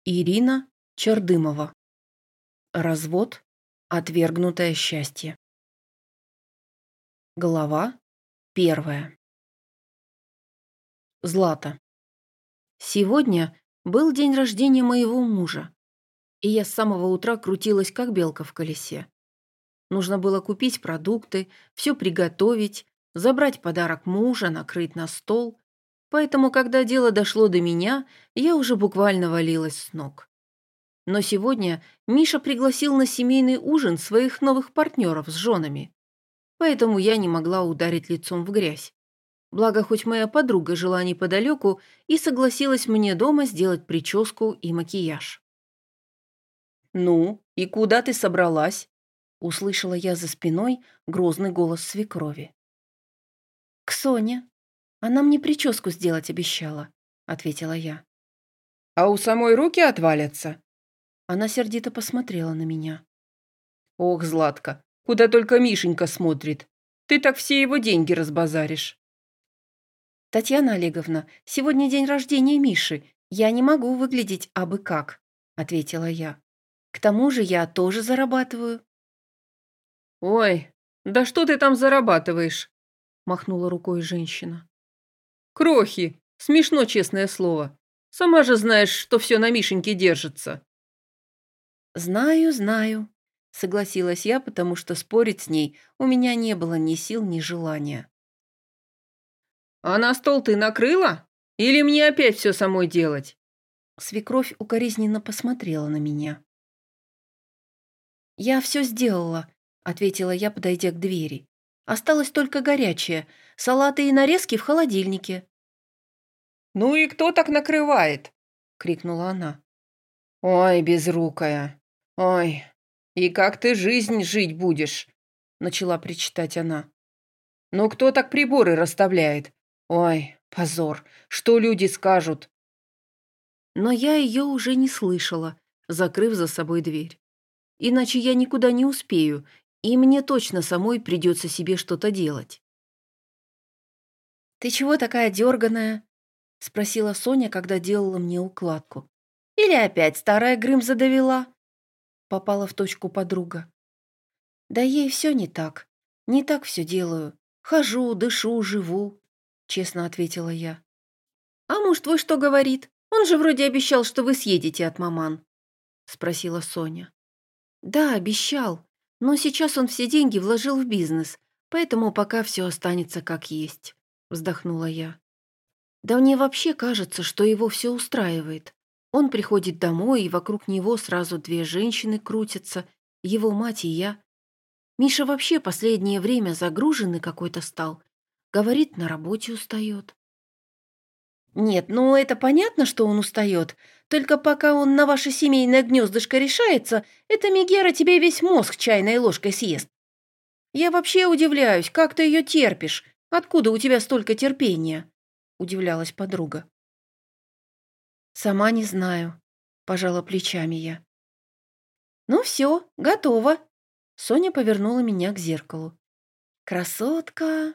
Ирина Чердымова. Развод. Отвергнутое счастье. Глава 1. Злата. Сегодня был день рождения моего мужа, и я с самого утра крутилась, как белка в колесе. Нужно было купить продукты, все приготовить, забрать подарок мужа, накрыть на стол. Поэтому, когда дело дошло до меня, я уже буквально валилась с ног. Но сегодня Миша пригласил на семейный ужин своих новых партнеров с женами. Поэтому я не могла ударить лицом в грязь. Благо, хоть моя подруга жила неподалеку и согласилась мне дома сделать прическу и макияж. «Ну, и куда ты собралась?» – услышала я за спиной грозный голос свекрови. «К Соне. Она мне прическу сделать обещала», – ответила я. «А у самой руки отвалятся?» Она сердито посмотрела на меня. «Ох, Златка, куда только Мишенька смотрит. Ты так все его деньги разбазаришь». «Татьяна Олеговна, сегодня день рождения Миши. Я не могу выглядеть абы как», – ответила я. «К тому же я тоже зарабатываю». «Ой, да что ты там зарабатываешь?» – махнула рукой женщина. «Крохи, смешно, честное слово. Сама же знаешь, что все на Мишеньке держится». «Знаю, знаю», – согласилась я, потому что спорить с ней у меня не было ни сил, ни желания. «А на стол ты накрыла? Или мне опять все самой делать?» Свекровь укоризненно посмотрела на меня. «Я все сделала», – ответила я, подойдя к двери. «Осталось только горячее. Салаты и нарезки в холодильнике». «Ну и кто так накрывает?» – крикнула она. «Ой, безрукая, ой, и как ты жизнь жить будешь?» – начала причитать она. «Ну кто так приборы расставляет? Ой, позор, что люди скажут?» Но я ее уже не слышала, закрыв за собой дверь. Иначе я никуда не успею, и мне точно самой придется себе что-то делать. «Ты чего такая дерганая?» – спросила Соня, когда делала мне укладку. «Или опять старая Грымза довела?» Попала в точку подруга. «Да ей все не так. Не так все делаю. Хожу, дышу, живу», – честно ответила я. «А муж твой что говорит? Он же вроде обещал, что вы съедете от маман», – спросила Соня. «Да, обещал. Но сейчас он все деньги вложил в бизнес, поэтому пока все останется как есть», – вздохнула я. «Да мне вообще кажется, что его все устраивает. Он приходит домой, и вокруг него сразу две женщины крутятся, его мать и я. Миша вообще последнее время загруженный какой-то стал. Говорит, на работе устает». «Нет, ну это понятно, что он устает. Только пока он на ваше семейное гнездышко решается, эта Мегера тебе весь мозг чайной ложкой съест. Я вообще удивляюсь, как ты ее терпишь? Откуда у тебя столько терпения?» – удивлялась подруга. «Сама не знаю», – пожала плечами я. «Ну все, готово». Соня повернула меня к зеркалу. «Красотка!»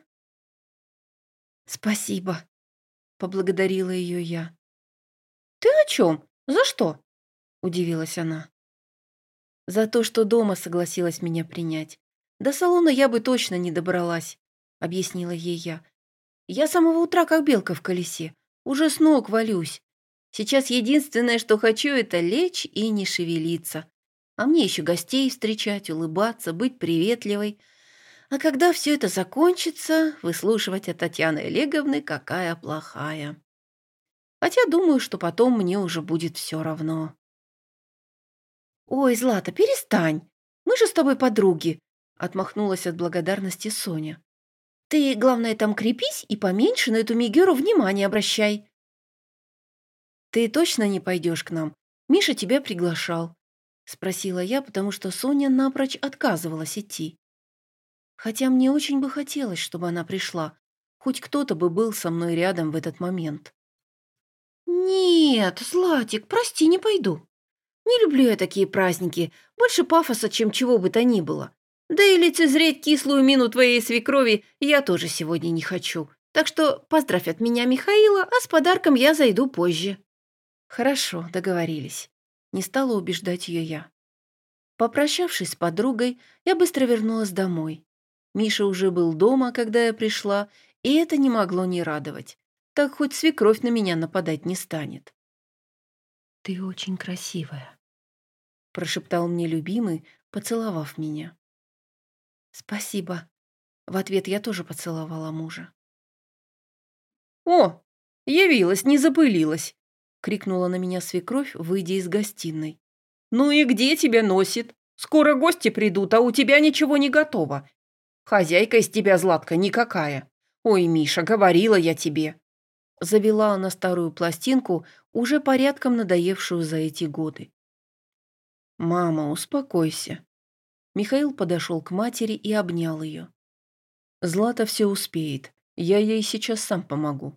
«Спасибо», – поблагодарила ее я. «Ты о чем? За что?» – удивилась она. «За то, что дома согласилась меня принять. До салона я бы точно не добралась», – объяснила ей я. «Я с самого утра как белка в колесе. Уже с ног валюсь. Сейчас единственное, что хочу, это лечь и не шевелиться. А мне еще гостей встречать, улыбаться, быть приветливой. А когда все это закончится, выслушивать от Татьяны Олеговны, какая плохая. Хотя думаю, что потом мне уже будет все равно». «Ой, Злата, перестань. Мы же с тобой подруги», — отмахнулась от благодарности Соня. «Ты, главное, там крепись и поменьше на эту Мегеру внимание обращай». «Ты точно не пойдешь к нам? Миша тебя приглашал», — спросила я, потому что Соня напрочь отказывалась идти. Хотя мне очень бы хотелось, чтобы она пришла. Хоть кто-то бы был со мной рядом в этот момент. «Нет, Златик, прости, не пойду. Не люблю я такие праздники. Больше пафоса, чем чего бы то ни было. Да и лицезреть кислую мину твоей свекрови я тоже сегодня не хочу. Так что поздравь от меня Михаила, а с подарком я зайду позже». «Хорошо, договорились», Не стала убеждать ее я. Попрощавшись с подругой, я быстро вернулась домой. Миша уже был дома, когда я пришла, и это не могло не радовать. Так хоть свекровь на меня нападать не станет. «Ты очень красивая», — прошептал мне любимый, поцеловав меня. «Спасибо». В ответ я тоже поцеловала мужа. «О, явилась, не запылилась!» — крикнула на меня свекровь, выйдя из гостиной. «Ну и где тебя носит? Скоро гости придут, а у тебя ничего не готово. Хозяйка из тебя, Златка, никакая. Ой, Миша, говорила я тебе». Завела она старую пластинку, уже порядком надоевшую за эти годы. «Мама, успокойся». Михаил подошел к матери и обнял ее. Злата все успеет. Я ей сейчас сам помогу.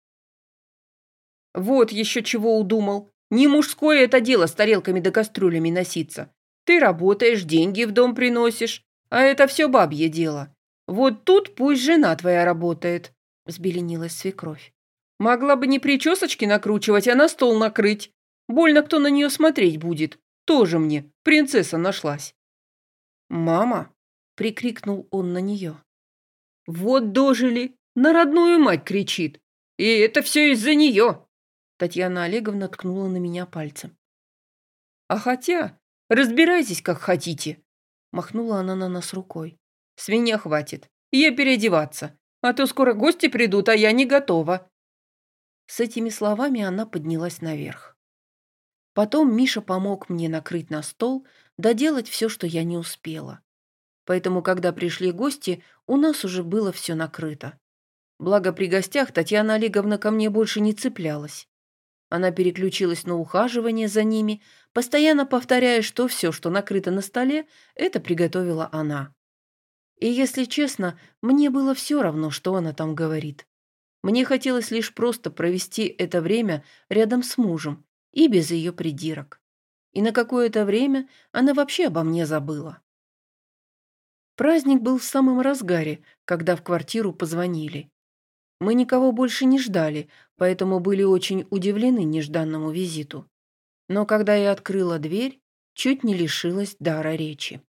Вот еще чего удумал. Не мужское это дело с тарелками да кастрюлями носиться. Ты работаешь, деньги в дом приносишь, а это все бабье дело. Вот тут пусть жена твоя работает, взбеленилась свекровь. Могла бы не причесочки накручивать, а на стол накрыть. Больно кто на нее смотреть будет. Тоже мне принцесса нашлась. «Мама!» – прикрикнул он на нее. «Вот дожили! На родную мать кричит! И это все из-за нее!» Татьяна Олеговна ткнула на меня пальцем. «А хотя, разбирайтесь, как хотите!» Махнула она на нас рукой. «С меня хватит. Я переодеваться. А то скоро гости придут, а я не готова». С этими словами она поднялась наверх. Потом Миша помог мне накрыть на стол, доделать все, что я не успела. Поэтому, когда пришли гости, у нас уже было все накрыто. Благо при гостях Татьяна Олеговна ко мне больше не цеплялась. Она переключилась на ухаживание за ними, постоянно повторяя, что все, что накрыто на столе, это приготовила она. И, если честно, мне было все равно, что она там говорит. Мне хотелось лишь просто провести это время рядом с мужем и без ее придирок. И на какое-то время она вообще обо мне забыла. Праздник был в самом разгаре, когда в квартиру позвонили. Мы никого больше не ждали, поэтому были очень удивлены нежданному визиту. Но когда я открыла дверь, чуть не лишилась дара речи.